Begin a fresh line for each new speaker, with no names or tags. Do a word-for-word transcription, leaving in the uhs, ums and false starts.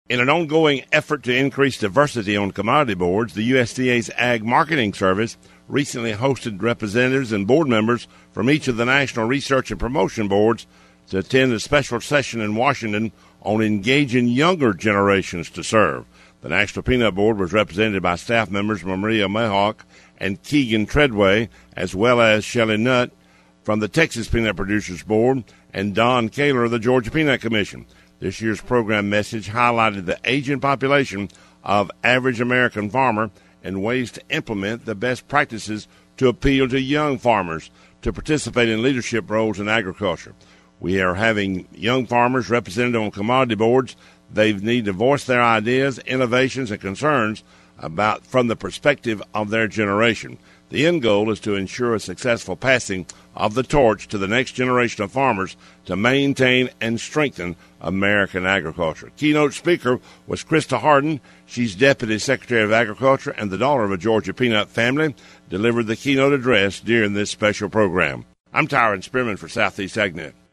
In an ongoing effort to increase diversity on commodity boards, the U S D A's Ag Marketing Service recently hosted representatives and board members from each of the National Research and Promotion Boards to attend a special session in Washington on engaging younger generations to serve. The National Peanut Board was represented by staff members Maria Mahawk and Keegan Treadway, as well as Shelley Nutt from the Texas Peanut Producers Board and Don Kaler of the Georgia Peanut Commission. This year's program message highlighted the aging population of average American farmer and ways to implement the best practices to appeal to young farmers to participate in leadership roles in agriculture. We are having young farmers represented on commodity boards. They need to voice their ideas, innovations, and concerns about from the perspective of their generation. The end goal is to ensure a successful passing of the torch to the next generation of farmers to maintain and strengthen American agriculture. Keynote speaker was Krista Harden. She's Deputy Secretary of Agriculture and the daughter of a Georgia peanut family, delivered the keynote address during this special program. I'm Tyron Spearman for Southeast AgNet.